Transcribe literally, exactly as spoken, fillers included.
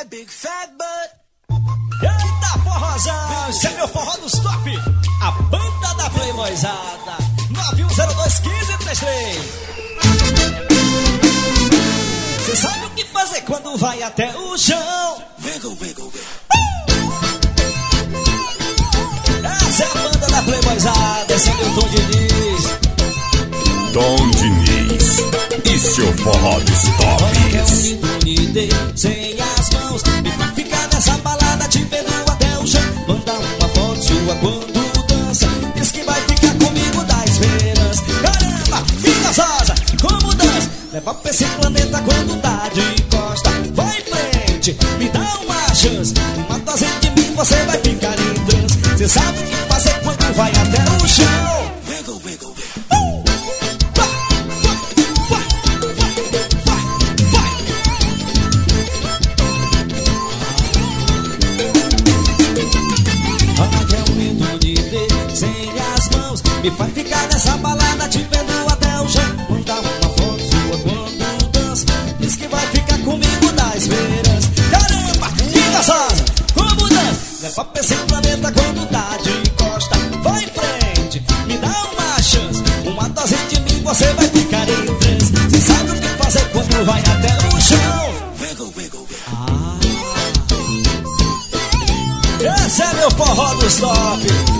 that big fat butt. Eita forrozão, esse é meu forró dos top. A banda da Playboyzada. nove um zero dois um cinco três três. Cê sabe o que fazer quando vai até o chão. Wiggle, wiggle, wiggle. Essa é a banda da Playboyzada. Esse é meu Tom Diniz. Tom Diniz e seu forró dos tops. Unidade sem as mãos. Me faz ficar nessa balada te vendo até o chão. Manda uma foto sua quando dança. Diz que vai ficar comigo, dá esperança. Caramba, que gostosa, como dança. Leva pra esse planeta quando tá de costa. Vai em frente, me dá uma chance. Uma dose de mim você vai ficar em transe. Cê sabe o que fazer quando vai até o chão. Wiggle, wiggle, wiggle. Me faz ficar nessa balada te vendo até o chão. Manda uma foto sua quando dança. Diz que vai ficar comigo, dá esperança. Caramba, que gostosa, como dança. Leva pra esse planeta quando tá de costa. Vai em frente, me dá uma chance. Uma dose de mim você vai ficar em transe. Cê sabe o que fazer quando vai até o chão. Wiggle, wiggle, wiggle. Ah, esse é meu forró dos top.